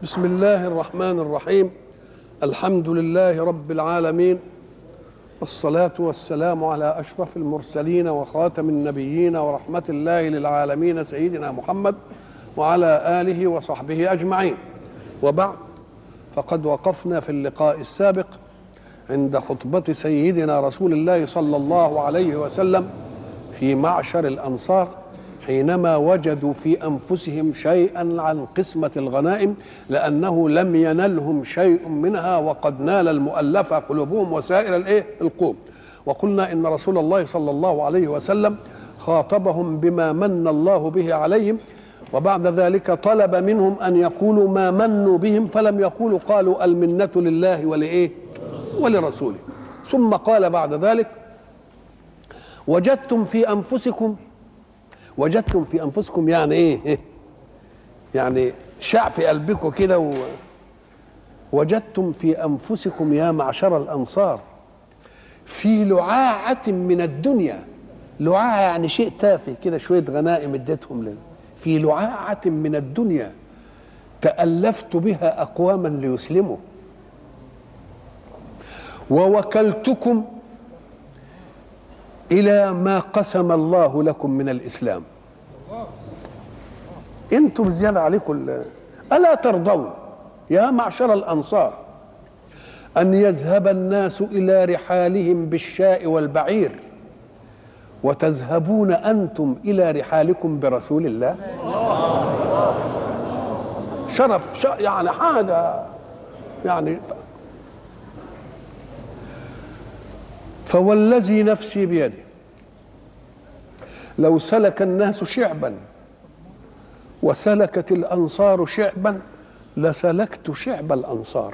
بسم الله الرحمن الرحيم. الحمد لله رب العالمين، والصلاة والسلام على أشرف المرسلين وخاتم النبيين ورحمة الله للعالمين سيدنا محمد وعلى آله وصحبه أجمعين. وبعد، فقد وقفنا في اللقاء السابق عند خطبة سيدنا رسول الله صلى الله عليه وسلم في معشر الأنصار حينما وجدوا في أنفسهم شيئا عن قسمة الغنائم، لأنه لم ينلهم شيء منها وقد نال المؤلفة قلوبهم وسائر القوم. وقلنا إن رسول الله صلى الله عليه وسلم خاطبهم بما من الله به عليهم، وبعد ذلك طلب منهم أن يقولوا ما منوا بهم، فلم يقولوا، قالوا المنة لله ولرسوله. ثم قال بعد ذلك: وجدتم في أنفسكم يعني إيه؟ يعني شع في قلبكم كده. وجدتم في أنفسكم يا معشر الأنصار في لعاعة من الدنيا. لعاعة يعني شيء تافه كده، شوية غنائم اديتهم لنا. في لعاعة من الدنيا تألفت بها أقواما ليسلموا، ووكلتكم إلى ما قسم الله لكم من الإسلام. انتم زيادة عليكم. ألا ترضون يا معشر الأنصار أن يذهب الناس إلى رحالهم بالشاء والبعير، وتذهبون أنتم إلى رحالكم برسول الله؟ شرف يعني حاجة يعني. فوالذي نفسي بيده لو سلك الناس شعبا وسلكت الأنصار شعبا لسلكت شعب الأنصار،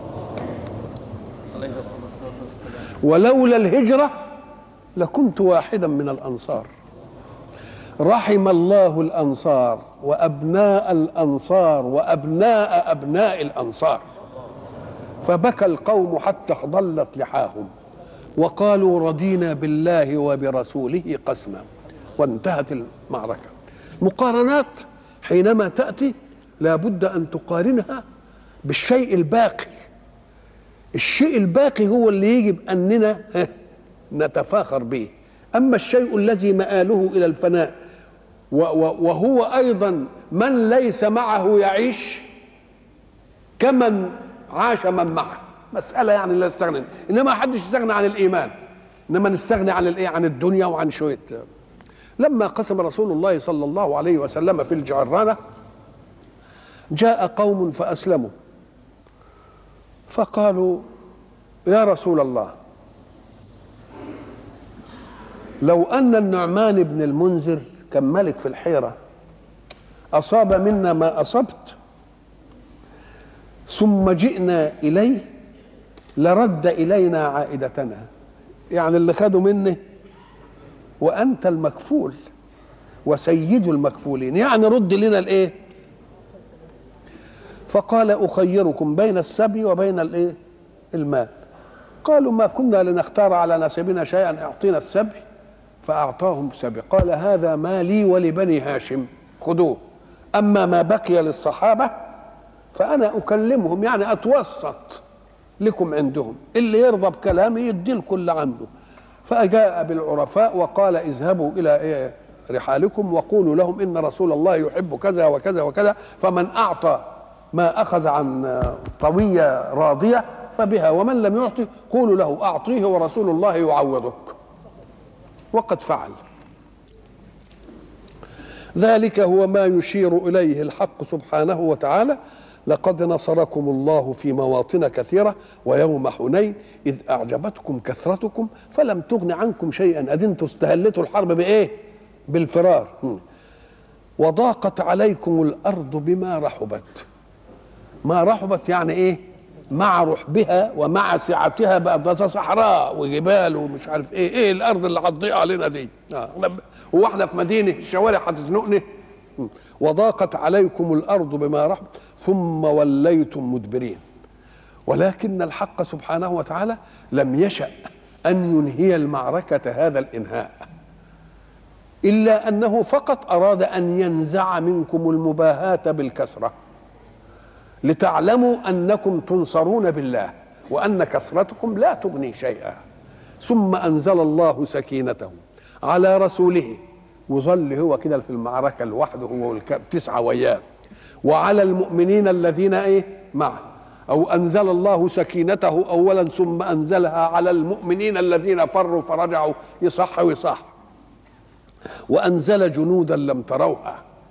ولولا الهجرة لكنت واحدا من الأنصار. رحم الله الأنصار وأبناء الأنصار وأبناء أبناء الأنصار. فبكى القوم حتى اخضلت لحاهم وقالوا رضينا بالله وبرسوله قسما، وانتهت المعركة. مقارنات حينما تأتي لا بد أن تقارنها بالشيء الباقي. الشيء الباقي هو اللي يجب أننا نتفاخر به. أما الشيء الذي مآله إلى الفناء وهو أيضا من ليس معه يعيش كمن عاش من معه، مسألة يعني لا يستغنى. إنما ما حدش يستغنى عن الإيمان، إنما نستغني عن عن الدنيا وعن شوية. لما قسم رسول الله صلى الله عليه وسلم في الجعرانة جاء قوم فأسلموا، فقالوا يا رسول الله، لو أن النعمان بن المنذر كان ملك في الحيرة أصاب منا ما أصبت ثم جئنا إليه لرد إلينا عائدتنا. يعني اللي خدوا مني وأنت المكفول وسيد المكفولين، يعني رد لنا الإيه؟ فقال أخيركم بين السبي وبين المال. قالوا ما كنا لنختار على نسبنا شيئا، اعطينا السبي. فأعطاهم السبي. قال هذا ما لي ولبني هاشم، خذوه، أما ما بقي للصحابة فأنا أكلمهم، يعني أتوسط لكم عندهم، اللي يرضى بكلامي يدي الكل عنده. فأجاء بالعرفاء وقال اذهبوا إلى رحالكم وقولوا لهم إن رسول الله يحب كذا وكذا وكذا، فمن أعطى ما أخذ عن طوية راضية فبها، ومن لم يعطي قولوا له أعطيه ورسول الله يعوضك. وقد فعل ذلك. هو ما يشير إليه الحق سبحانه وتعالى: لقد نصركم الله في مواطن كثيرة ويوم حنين إذ أعجبتكم كثرتكم فلم تغن عنكم شيئا. أدنتوا استهلتوا الحرب بإيه؟ بالفرار. وضاقت عليكم الأرض بما رحبت. ما رحبت يعني إيه؟ مع رحبها ومع سعتها بقى ده صحراء وجبال ومش عارف إيه الأرض اللي هتضيق علينا دي. هو احنا في مدينة الشوارع هتزنقنا؟ وضاقت عليكم الأرض بما رحبت ثم وليتم مدبرين. ولكن الحق سبحانه وتعالى لم يشأ أن ينهي المعركة هذا الإنهاء، إلا أنه فقط أراد أن ينزع منكم المباهاة بالكثرة. لتعلموا أنكم تنصرون بالله وأن كثرتكم لا تغني شيئا. ثم أنزل الله سكينته على رسوله، وظل هو كده في المعركة لوحده هو والتسعة وياه، وعلى المؤمنين الذين معه. أو أنزل الله سكينته أولا ثم أنزلها على المؤمنين الذين فروا فرجعوا، يصح ويصح. وأنزل جنودا لم تروها.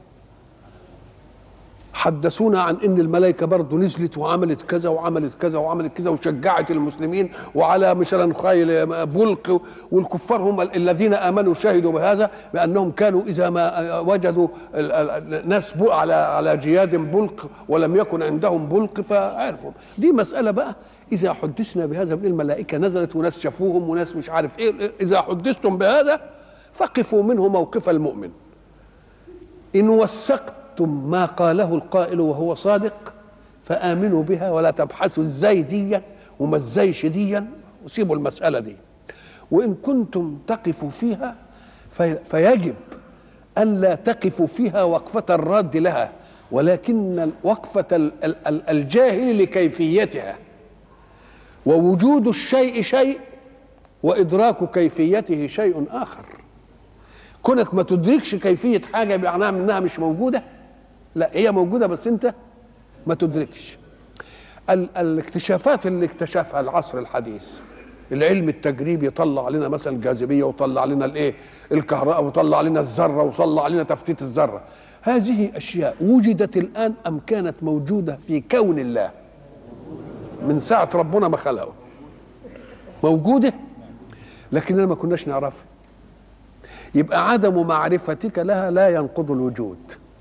حدثونا عن ان الملائكه برضه نزلت وعملت كذا وعملت كذا وعملت كذا وشجعت المسلمين، وعلى مثلا خيل بلق، والكفار هم الذين امنوا شهدوا بهذا بانهم كانوا اذا ما وجدوا ناس على جياد بلق ولم يكن عندهم بلق فعرفوا. دي مساله بقى اذا حدثنا بهذا من الملائكه نزلت وناس شافوهم وناس مش عارف ايه، اذا حدثتم بهذا فقفوا منه موقف المؤمن. ان وثقت ما قاله القائل وهو صادق فآمنوا بها ولا تبحثوا ازاي ديا وما ازايش ديا، وسيبوا المسألة دي. وإن كنتم تقفوا فيها فيجب ألا تقفوا فيها وقفة الراد لها، ولكن وقفة الجاهل لكيفيتها. ووجود الشيء شيء وإدراك كيفيته شيء آخر. كونك ما تدركش كيفية حاجة معناها انها مش موجودة؟ لا، هي موجودة بس انت ما تدركش. الاكتشافات اللي اكتشفها العصر الحديث، العلم التجريبي يطلع لنا مثلا الجاذبية وطلع لنا الكهرباء وطلع لنا الذرة وطلع لنا تفتيت الذرة، هذه أشياء وجدت الآن أم كانت موجودة في كون الله من ساعة ربنا ما خلقه؟ موجودة لكننا ما كناش نعرفها. يبقى عدم معرفتك لها لا ينقض الوجود،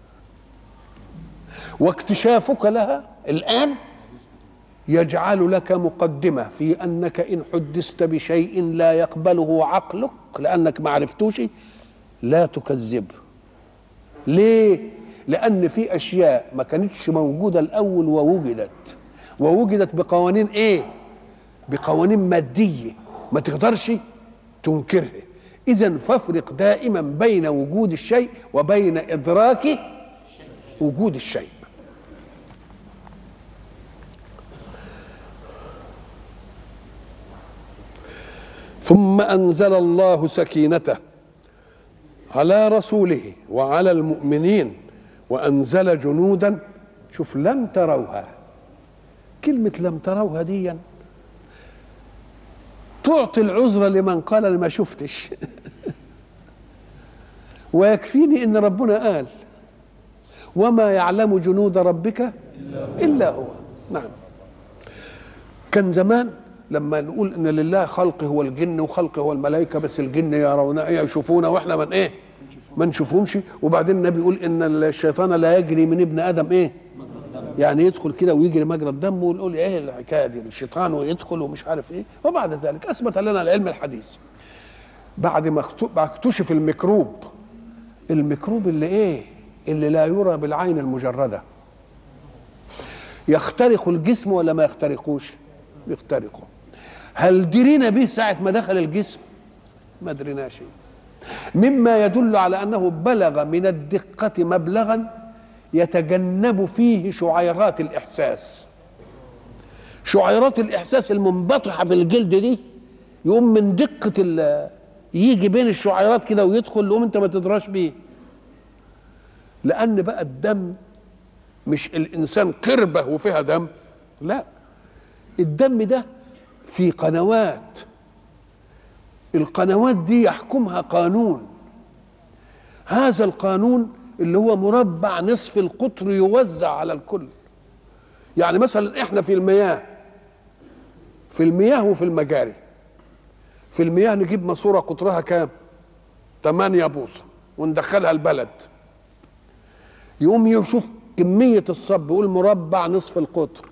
واكتشافك لها الآن يجعل لك مقدمة في أنك إن حدثت بشيء لا يقبله عقلك لأنك ما عرفتوش لا تكذب. ليه؟ لأن في أشياء ما كانتش موجودة الأول ووجدت بقوانين بقوانين مادية ما تقدرش تنكرها. إذن فافرق دائما بين وجود الشيء وبين إدراك وجود الشيء. ثم أنزل الله سكينته على رسوله وعلى المؤمنين وأنزل جنودا، شوف، لم تروها. كلمة لم تروها دي تعطي العذر لمن قال لما شفتش ويكفيني ان ربنا قال وما يعلم جنود ربك الا هو. نعم. كان زمان لما نقول ان لله خلق هو الجن وخلق هو الملائكه، بس الجن يرون يشوفون واحنا من ما نشوفهمش. وبعدين النبي يقول ان الشيطان لا يجري من ابن ادم يعني يدخل كده ويجري مجرى الدم، ونقول الحكايه دي الشيطان ويدخل ومش عارف وبعد ذلك اثبت لنا العلم الحديث بعد ما اكتشف الميكروب اللي لا يرى بالعين المجرده. يخترق الجسم ولا ما يخترقوش؟ يخترقه. هل درينا به ساعه ما دخل الجسم؟ ما دريناش. مما يدل على انه بلغ من الدقه مبلغا يتجنب فيه شعيرات الإحساس. شعيرات الإحساس المنبطحة في الجلد دي يقوم من دقة يجي بين الشعيرات كده ويدخل، يقوم انت ما تدراش بيه. لأن بقى الدم مش الإنسان قربة وفيها دم، لا، الدم ده في قنوات. القنوات دي يحكمها قانون. هذا القانون اللي هو مربع نصف القطر يوزع على الكل. يعني مثلا احنا في المياه وفي المجاري. في المياه نجيب ماسوره قطرها كام؟ 8 بوصه وندخلها البلد، يقوم يشوف كميه الصب يقول مربع نصف القطر.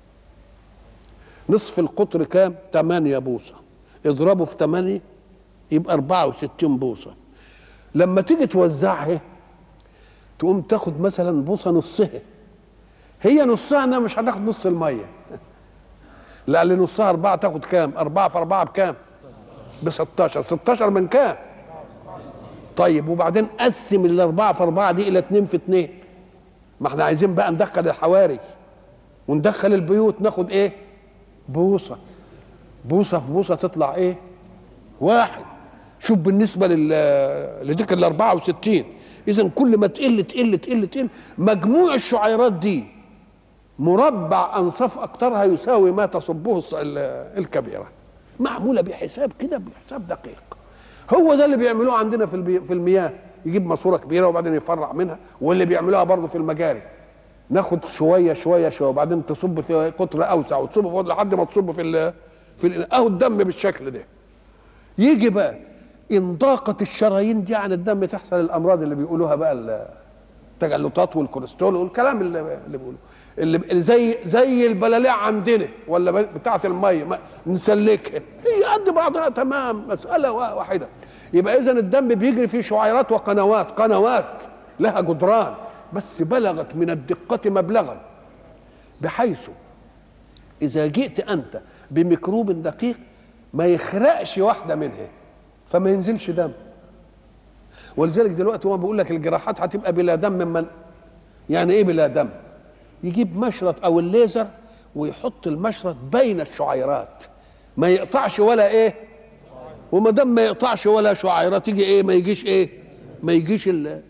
نصف القطر كام؟ 8 بوصه، اضربه في 8 يبقى 64 بوصه. لما تيجي توزعها تقوم تاخد مثلا بوصه نصها، هي نصها انها مش هتاخد نص الميه، لا، اللي نصها 4 تاخد كام؟ 4 في 4 بكام؟ ب 16. 16 من كام؟ طيب وبعدين قسم ال4 في 4 دي الى 2 في 2. ما احنا عايزين بقى ندخل الحواري، وندخل البيوت ناخد ايه؟ بوصه، بوصه في بوصه تطلع ايه؟ واحد. شوف بالنسبه لديك ال 64، اذا كل ما تقل تقل تقل تقل مجموع الشعيرات دي مربع انصاف اكترها يساوي ما تصبه الكبيره، معموله بحساب كده، بحساب دقيق. هو ده اللي بيعملوه عندنا في المياه، يجيب ماسوره كبيره وبعدين يفرع منها، واللي بيعملوها برضه في المجاري، ناخد شويه شويه شويه وبعدين تصب في قطر اوسع وتصب في لحد ما تصب اهو الدم بالشكل ده. يجي بقى ان ضاقت الشرايين دي عن الدم تحصل الامراض اللي بيقولوها بقى، التجلطات والكوليسترول والكلام اللي بيقولوه، اللي زي البلاليع عندنا ولا بتاعه الميه نسلكها، هي قد بعضها تمام، مساله واحده. يبقى اذا الدم بيجري فيه شعيرات قنوات لها جدران، بس بلغت من الدقه مبلغا بحيث اذا جئت انت بميكروب دقيق ما يخرقش واحده منها فما ينزلش دم. ولذلك دلوقتي هو بيقول لك الجراحات هتبقى بلا دم. من يعني ايه بلا دم؟ يجيب مشرط او الليزر ويحط المشرط بين الشعيرات ما يقطعش ولا ايه، وما دام ما يقطعش ولا شعيرات يجي ايه؟ ما يجيش ايه؟ ما يجيش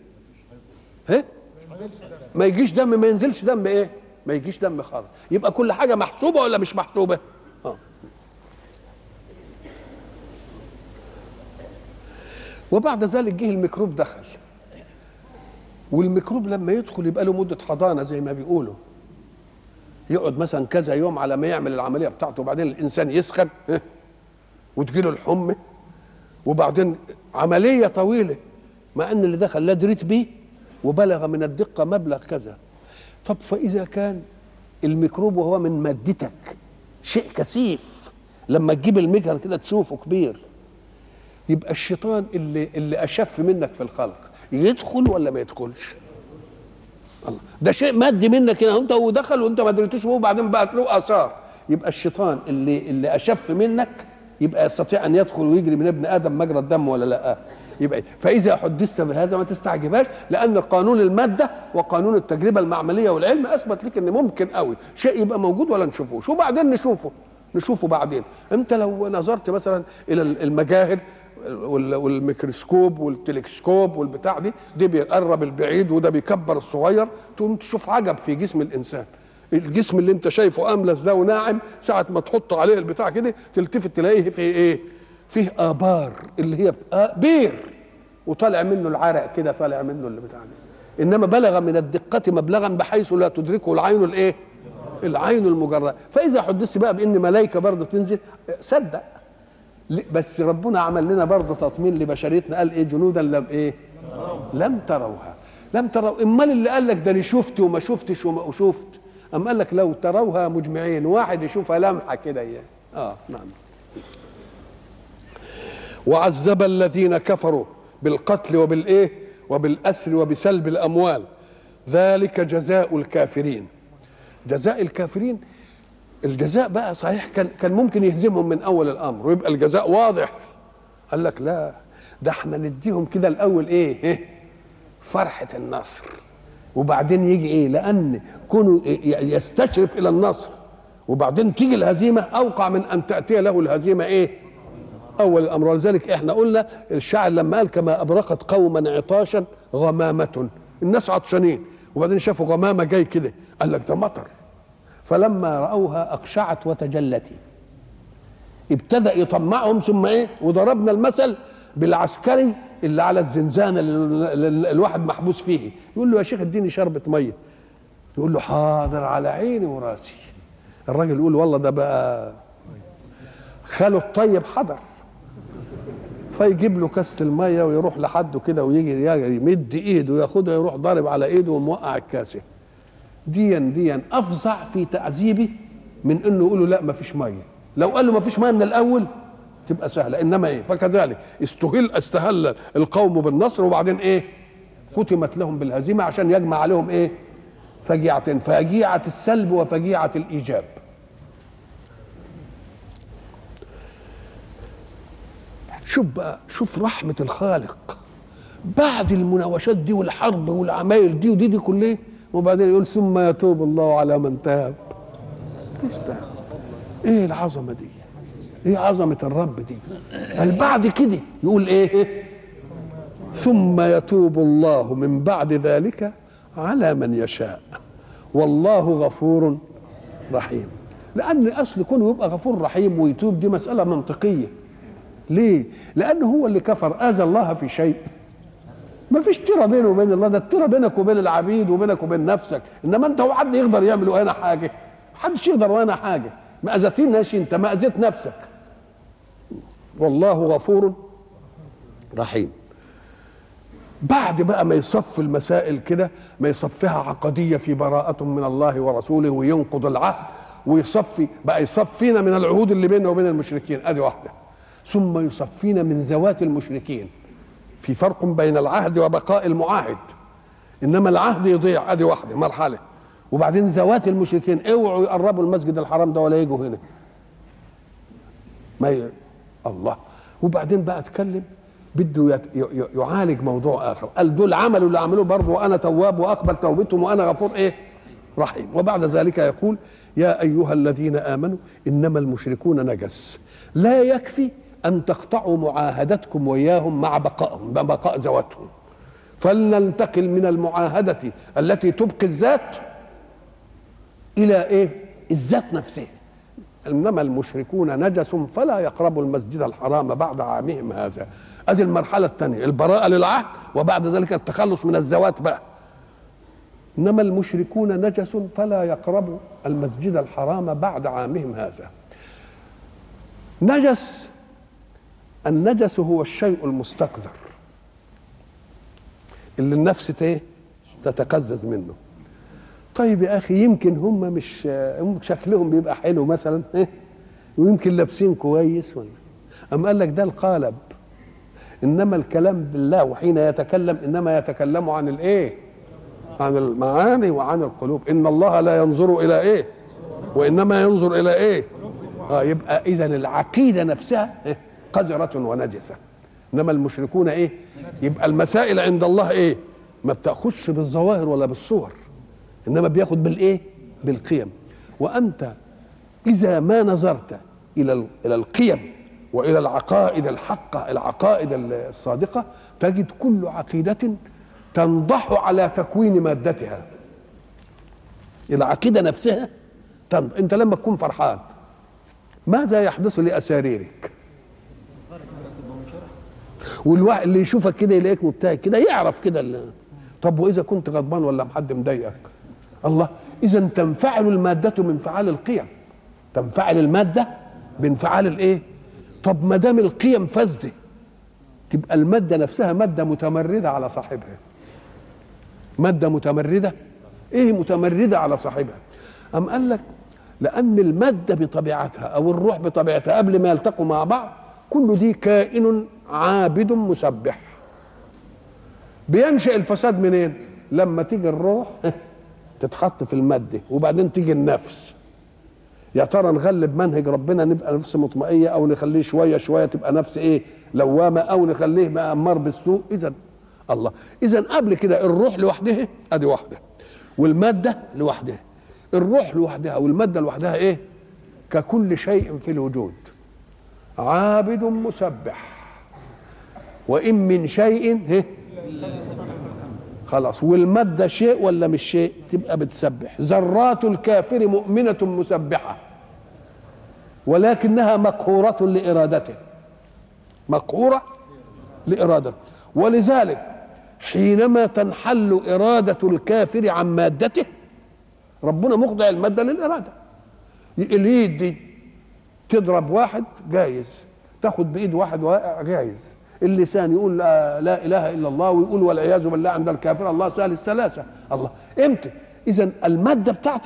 ما يجيش دم، ما ينزلش دم ايه؟ ما يجيش دم خالص. يبقى كل حاجه محسوبه ولا مش محسوبه؟ وبعد ذلك جه الميكروب دخل، والميكروب لما يدخل يبقى له مده حضانه زي ما بيقولوا، يقعد مثلا كذا يوم على ما يعمل العمليه بتاعته، وبعدين الانسان يسخن وتجيله الحمى، وبعدين عمليه طويله، مع ان اللي دخل لا دريت بيه وبلغ من الدقه مبلغ كذا. طب فاذا كان الميكروب وهو من مادتك شيء كثيف، لما تجيب المجهر كده تشوفه كبير، يبقى الشيطان اللي اشف منك في الخلق يدخل ولا ما يدخلش؟ الله، ده شيء مادي منك كده، انت ودخل وانت ما دريتوش بيه وبعدين بقت له اثار. يبقى الشيطان اللي اشف منك يبقى يستطيع ان يدخل ويجري من ابن ادم مجرى الدم ولا لا؟ يبقى فاذا حدثت بهذا ما تستعجبهاش، لان قانون الماده وقانون التجربه المعمليه والعلم اثبت لك ان ممكن قوي شيء يبقى موجود ولا نشوفوش، وبعدين نشوفه بعدين. انت لو نظرت مثلا الى المجاهر والميكروسكوب والتلسكوب والبتاع دي بيقرب البعيد وده بيكبر الصغير، تقوم تشوف عجب في جسم الانسان. الجسم اللي انت شايفه املس ده وناعم، ساعه ما تحط عليه البتاع كده تلتفت تلاقيه فيه ايه؟ فيه ابار اللي هي بير، وطالع منه العرق كده، طالع منه اللي بتاع ده. انما بلغ من الدقه مبلغا بحيث لا تدركه العين الايه؟ العين المجرده. فاذا حدثت بقى بان ملائكه برضه تنزل صدق، بس ربنا عمل لنا برضه تطمين لبشريتنا، قال ايه؟ جنودا لم تروها. لم تروا. امال اللي قال لك ده انا شفت وما شفتش وشفت، أم قال لك لو تروها مجمعين، واحد يشوفها لمحه كده يعني. نعم. وعذب الذين كفروا بالقتل وبالايه؟ وبالاسر وبسلب الاموال، ذلك جزاء الكافرين. جزاء الكافرين، الجزاء بقى صحيح كان ممكن يهزمهم من اول الامر ويبقى الجزاء واضح. قال لك لا، ده احنا نديهم كده الاول ايه؟ فرحه النصر، وبعدين يجي ايه؟ لان كونه يستشرف الى النصر وبعدين تيجي الهزيمه اوقع من ان تاتي له الهزيمه ايه؟ اول الامر. ولذلك احنا قلنا الشاعر لما قال كما ابرقت قوما عطاشا غمامه، الناس عطشانين وبعدين شافوا غمامه جاي كده، قال لك ده مطر، فلما راوها اقشعت وتجلت، ابتدأ يطمعهم. ثم ايه؟ وضربنا المثل بالعسكري اللي على الزنزانه اللي الواحد محبوس فيه، يقول له يا شيخ اديني شربة ميه، يقول له حاضر على عيني وراسي. الراجل يقول والله ده بقى خاله الطيب حضر، فيجيب له كاسه الميه ويروح لحده كده ويجي يمد ايده وياخدها يروح ضارب على ايده وموقع الكاسه. ديا افظع في تعذيبه من انه يقول له لا ما فيش ميه. لو قال له ما فيش ميه من الاول تبقى سهله، انما ايه؟ فكذلك استهل القوم بالنصر وبعدين ايه؟ ختمت لهم بالهزيمه عشان يجمع عليهم ايه؟ فجيعتين، فجيعه السلب وفجيعه الايجاب. شوف رحمه الخالق بعد المناوشات دي والحرب والعمايل دي كلها، وبعدين يقول ثم يتوب الله على من تاب. ايه العظمه دي؟ ايه عظمه الرب دي؟ قال بعد كده يقول ايه؟ ثم يتوب الله من بعد ذلك على من يشاء والله غفور رحيم. لان اصل كونه يبقى غفور رحيم ويتوب دي مساله منطقيه. ليه؟ لانه هو اللي كفر اذى الله في شيء؟ ما فيش تيره بينه وبين الله، ده التيره بينك وبين العبيد وبينك وبين نفسك، انما انت هو حد يقدر يعمل وانا حاجه؟ محدش يقدر وانا حاجه. ما اذيتناش انت، ما اذيت نفسك. والله غفور رحيم. بعد بقى ما يصف المسائل كده، ما يصفها عقديه في براءة من الله ورسوله وينقض العهد، ويصفي بقى يصفينا من العهود اللي بيننا وبين المشركين، ادي واحده. ثم يصفينا من ذوات المشركين. في فرق بين العهد وبقاء المعاهد، انما العهد يضيع، ادي واحده مرحله. وبعدين ذوات المشركين اوعوا يقربوا المسجد الحرام ده ولا يجوا هنا. الله. وبعدين بقى اتكلم بده يعالج موضوع اخر، قال دول عملوا اللي عملوه برضه وانا تواب واقبل توبتهم وانا غفور ايه؟ رحيم. وبعد ذلك يقول يا ايها الذين امنوا انما المشركون نجس، لا يكفي ان تقطعوا معاهدتكم وياهم مع بقائهم، بقاء ذواتهم، فلننتقل من المعاهده التي تبقي الذات الى ايه؟ الذات نفسها. انما المشركون نجس فلا يقربوا المسجد الحرام بعد عامهم هذا. ادي المرحله الثانيه، البراءه للعهد، وبعد ذلك التخلص من الذوات بقى. انما المشركون نجس فلا يقربوا المسجد الحرام بعد عامهم هذا. نجس، النجس هو الشيء المستقذر اللي النفس تتقزز منه. طيب يا اخي يمكن هم مش شكلهم بيبقى حلو مثلا ويمكن لابسين كويس ولا، اما قال لك ده القالب. انما الكلام بالله وحين يتكلم انما يتكلم عن الايه؟ عن المعاني وعن القلوب. ان الله لا ينظر الى ايه؟ وانما ينظر الى ايه؟ يبقى اذا العقيده نفسها قذره ونجسه. انما المشركون ايه؟ يبقى المسائل عند الله ايه؟ ما بتاخذش بالظواهر ولا بالصور، انما بياخد بالايه؟ بالقيم. وانت اذا ما نظرت الى القيم والى العقائد الحقه، العقائد الصادقه، تجد كل عقيده تنضح على تكوين مادتها. العقيده نفسها انت لما تكون فرحان ماذا يحدث لاساريرك؟ والواحد اللي يشوفك كده يلاقيك مبتهج كده يعرف كده. طب واذا كنت غضبان ولا حد مضايقك؟ الله. اذا تنفعل الماده من انفعال القيم، تنفعل الماده بانفعال الايه؟ طب ما دام القيم فاسده تبقى الماده نفسها ماده متمرده على صاحبها. ماده متمرده، ايه متمرده على صاحبها؟ ام قال لك لان الماده بطبيعتها او الروح بطبيعتها قبل ما يلتقوا مع بعض كل دي كائن عابد مسبح. بينشأ الفساد منين؟ لما تيجي الروح تتحط في الماده وبعدين تيجي النفس. يا ترى نغلب منهج ربنا نبقى نفس مطمئنه او نخليه شويه شويه تبقى نفس ايه؟ لوامه، او نخليه مأمر بالسوء. اذا الله، اذا قبل كده الروح لوحدها ادي واحده، والماده لوحدها. الروح لوحدها والماده لوحدها ايه؟ ككل شيء في الوجود عابد مسبح وان من شيء خلاص. والماده شيء ولا مش شيء؟ تبقى بتسبح. ذرات الكافر مؤمنه مسبحه ولكنها مقهوره لارادته، مقهوره لارادته. ولذلك حينما تنحل اراده الكافر عن مادته ربنا مخضع الماده للاراده. اليد دي تضرب واحد جايز، تاخد بايد واحد واقع جايز. اللسان يقول لا اله الا الله ويقول والعياذ بالله عند الكافر الله ثالث ثلاثه. الله امتى؟ اذا الماده بتاعتي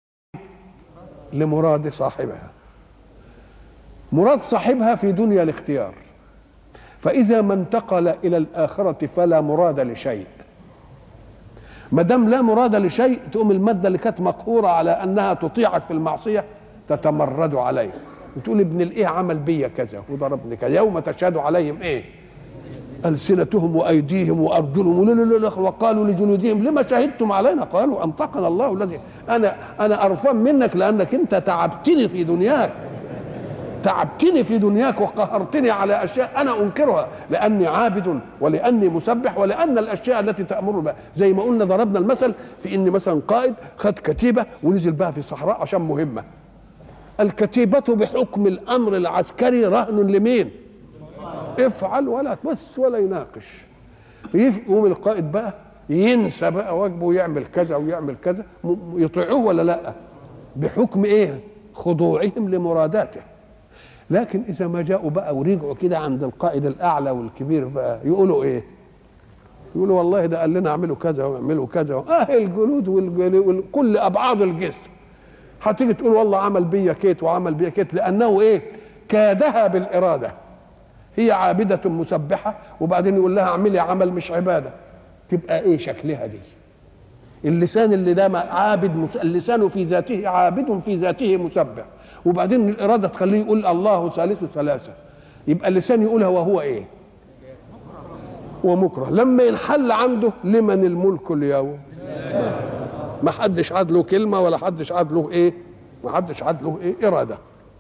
لمراد صاحبها. مراد صاحبها في دنيا الاختيار. فاذا ما انتقل الى الاخره فلا مراد لشيء. ما دام لا مراد لشيء تقوم الماده اللي كانت مقهوره على انها تطيعك في المعصيه تتمرد عليه وتقول ابن الايه عمل بيا كذا وضربني كذا. يوم تشهد عليهم ايه؟ ألسنتهم وأيديهم وأرجلهم وقالوا لجلودهم لما شهدتم علينا قالوا أنطقنا الله الذي أنا أرفان منك لأنك أنت تعبتني في دنياك، تعبتني في دنياك وقهرتني على أشياء أنا أنكرها لأني عابد ولأني مسبح ولأن الأشياء التي تأمر بها، زي ما قلنا ضربنا المثل في إن مثلا قائد خد كتيبة ونزل بها في صحراء عشان مهمة. الكتيبة بحكم الأمر العسكري رهن لمين؟ افعل ولا تبث ولا يناقش. يقوم القائد بقى ينسى بقى واجبه ويعمل كذا ويعمل كذا، يطيعوه ولا لا؟ بحكم ايه؟ خضوعهم لمراداته. لكن اذا ما جاءوا بقى ورجعوا كده عند القائد الاعلى والكبير بقى يقولوا ايه؟ يقولوا والله ده قال لنا اعملوا كذا واعملوا كذا. الجلود وكل ابعاد الجسم هتيجي تقول والله عمل بيا كيت وعمل بيا كيت، لانه ايه؟ كادها بالاراده. هي عابده مسبحه وبعدين يقول لها اعملي عمل مش عباده، تبقى ايه شكلها دي؟ اللسان اللي ده عابد، اللسان في ذاته عابد في ذاته مسبح، وبعدين الاراده تخليه يقول الله ثالث ثلاثه، يبقى اللسان يقولها وهو ايه؟ ومكره. لما ينحل عنده لمن الملك اليوم، ما حدش عاد له كلمه ولا حدش عاد له ايه؟ ما حدش عاد له ايه؟ اراده.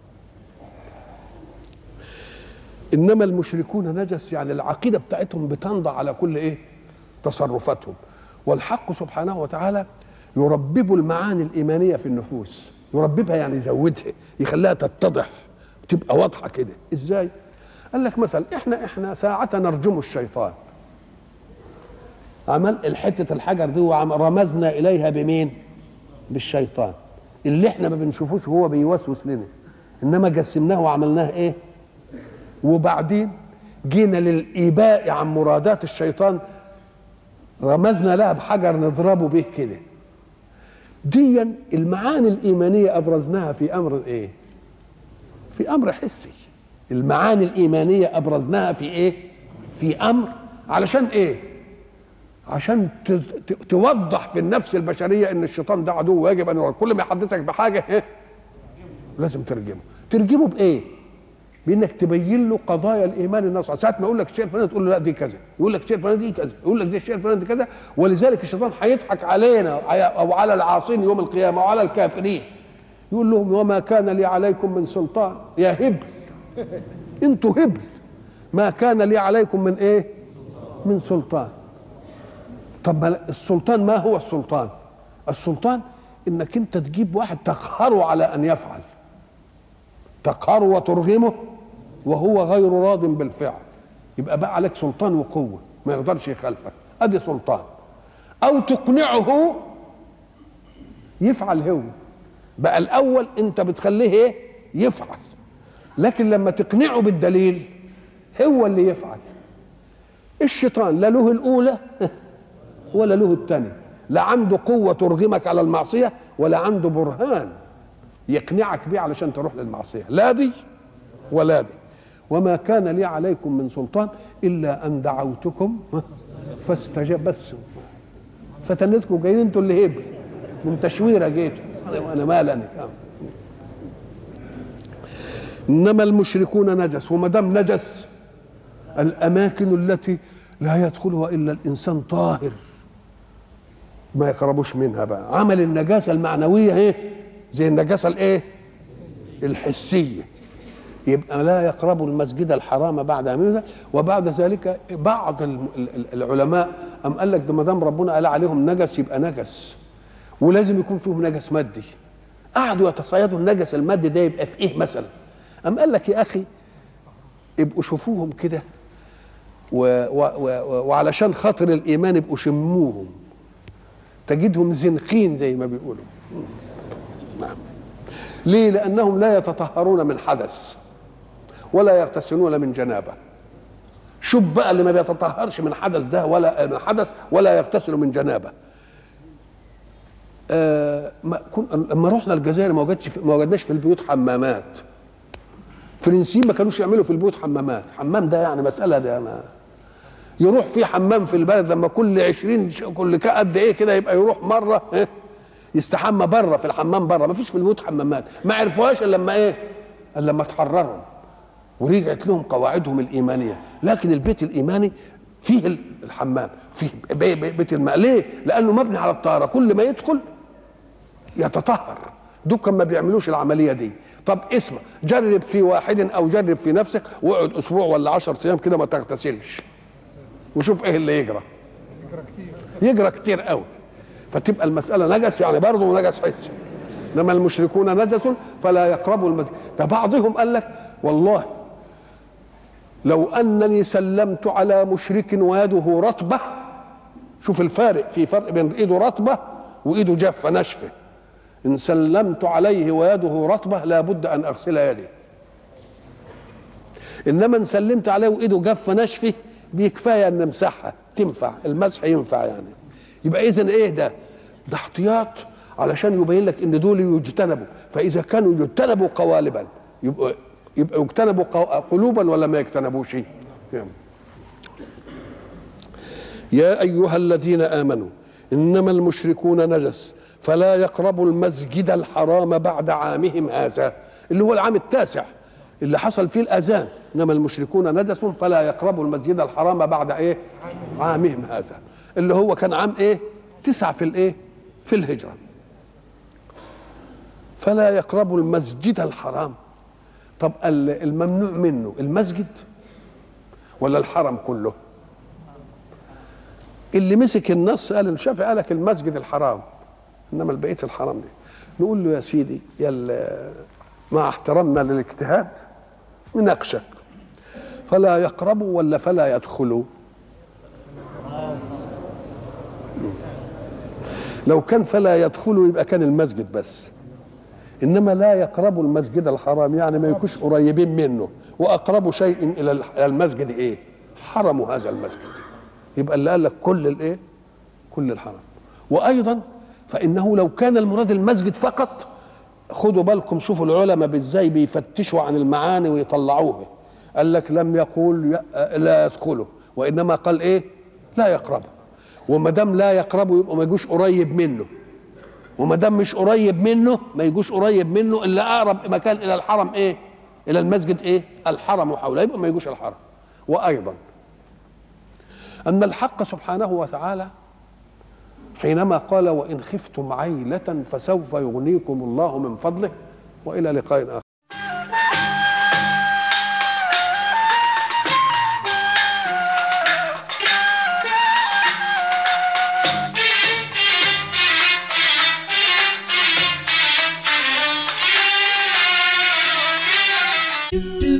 انما المشركون نجس، يعني العقيده بتاعتهم بتنضع على كل ايه؟ تصرفاتهم. والحق سبحانه وتعالى يربب المعاني الايمانيه في النفوس، يرببها يعني يزودها، يخليها تتضح وتبقى واضحه كده. ازاي؟ قال لك مثلا احنا ساعه نرجم الشيطان، عمل الحته الحجر دي ورمزنا اليها بمين؟ بالشيطان اللي احنا ما بنشوفوش وهو بيوسوس لنا، انما جسمناه وعملناه ايه؟ وبعدين جينا للإيباء عن مرادات الشيطان رمزنا لها بحجر نضربه به كده. ديا المعاني الإيمانية أبرزناها في أمر إيه؟ في أمر حسي. المعاني الإيمانية أبرزناها في إيه؟ في أمر، علشان إيه؟ عشان توضح في النفس البشرية إن الشيطان ده عدو ويجب أن يرد. كل ما يحدثك بحاجة إيه؟ لازم ترجمه بإيه؟ بانك تبين له قضايا الايمان الناصعه. ساعه ما يقول لك الشيء الفلاني تقول له لا دي كذا، يقول لك الشيء الفلاني دي كذا، يقول لك دي الشيء الفلاني دي كذا. ولذلك الشيطان هيضحك علينا او على العاصين يوم القيامه وعلى الكافرين، يقول لهم وما كان لي عليكم من سلطان يا هبل، انتوا هبل، ما كان لي عليكم من ايه؟ من سلطان. طب السلطان ما هو السلطان؟ السلطان انك انت تجيب واحد تقهره على ان يفعل، تقهره وترغمه وهو غير راض بالفعل، يبقى بقى عليك سلطان وقوه ما يقدرش يخالفك، ادي سلطان. او تقنعه يفعل هو، بقى الاول انت بتخليه ايه؟ يفعل، لكن لما تقنعه بالدليل هو اللي يفعل. الشيطان لا له الاولى ولا له الثانيه، لا عنده قوه ترغمك على المعصيه ولا عنده برهان يقنعك بيه علشان تروح للمعصيه، لا دي ولا دي. وما كان لي عليكم من سلطان الا ان دعوتكم فاستجاب. بس فتنتكم جايين انتوا اللي هبل من تشويره جيتوا، انا مالني. انما المشركون نجس، وما دام نجس الاماكن التي لا يدخلها الا الانسان طاهر ما يقربوش منها. بقى عمل النجاسه المعنويه ايه؟ زي النجاسه الايه؟ الحسيه. يبقى لا يقربوا المسجد الحرام بعد عام. وبعد ذلك بعض العلماء قام قال لك ده ما دام ربنا قال عليهم نجس يبقى نجس ولازم يكون فيهم نجس مادي. قعدوا يتصيدوا النجس المادي ده يبقى في ايه مثلا؟ قام قال لك يا اخي ابقوا شوفوهم كده وعلشان خاطر الايمان ابقوا شموهم تجدهم زنقين زي ما بيقولوا. نعم. ليه؟ لانهم لا يتطهرون من حدث ولا يغتسلون من جنابه. شوف بقى اللي ما بيتطهرش من حدث ده ولا من حدث ولا يغتسل من جنابه. لما رحنا الجزائر ما وجدناش في البيوت حمامات. فرنسيين ما كانوش يعملوا في البيوت حمامات. حمام ده يعني مساله ده ما يروح في حمام في البلد لما كل 20 كل قد ايه كده يبقى يروح مره يستحمى بره في الحمام بره. ما فيش في البيوت حمامات، ما عرفوهاش الا لما ايه؟ الا لما تحررهم. ورجعت لهم قواعدهم الايمانيه، لكن البيت الايماني فيه الحمام، فيه بيت الماء. ليه؟ لانه مبني على الطهاره، كل ما يدخل يتطهر. دول ما بيعملوش العمليه دي. طب اسمع، جرب في واحد او جرب في نفسك، واقعد اسبوع ولا 10 ايام كده ما تغتسلش، وشوف ايه اللي يجرى. يجرى كتير قوي. فتبقى المساله نجس يعني برضه نجس حسي. انما المشركون نجس فلا يقربوا المسجد. ده بعضهم قال لك والله لو انني سلمت على مشرك ويده رطبه، شوف الفارق، في فرق بين ايده رطبه وايده جافه ناشفه. ان سلمت عليه ويده رطبه لابد ان اغسل يدي، انما ان سلمت عليه وايده جافه ناشفه بكفايه ان نمسحها، تنفع المسح ينفع يعني. يبقى اذا ايه ده احتياط علشان يبين لك ان دول يجتنبوا. فاذا كانوا يجتنبوا قوالبا يبقى يجتنبوا قلوبا ولا ما يجتنبوش؟ يا ايها الذين امنوا انما المشركون نجس فلا يقربوا المسجد الحرام بعد عامهم هذا، اللي هو العام التاسع اللي حصل فيه الاذان. انما المشركون نجس فلا يقربوا المسجد الحرام بعد ايه؟ عامهم هذا، اللي هو كان عام ايه؟ 9 في الايه؟ في الهجره. فلا يقربوا المسجد الحرام. طب الممنوع منه المسجد ولا الحرم كله؟ اللي مسك النص قال الشافعي قال لك المسجد الحرام، انما بقيه الحرام دي. نقول له يا سيدي مع احترامنا للاجتهاد نناقشك، فلا يقربوا ولا فلا يدخلوا؟ لو كان فلا يدخلوا يبقى كان المسجد بس، انما لا يقربوا المسجد الحرام يعني ما يكونش قريبين منه، واقرب شيء الى المسجد ايه؟ حرم هذا المسجد. يبقى اللي قال لك كل الايه؟ كل الحرم. وايضا فانه لو كان المراد المسجد فقط، خدوا بالكم شوفوا العلماء ازاي بيفتشوا عن المعاني ويطلعوها. قال لك لم يقول لا يدخله، وانما قال ايه؟ لا يقربه. وما دام لا يقربه يبقى ما يجوش قريب منه، وما دام مش قريب منه ما يجوش قريب منه الا اقرب مكان الى الحرم ايه؟ الى المسجد ايه؟ الحرم حوله، يبقى ما يجوش الحرم. وايضا ان الحق سبحانه وتعالى حينما قال وان خفتم عيلة فسوف يغنيكم الله من فضله، والى لقاء اخر. Do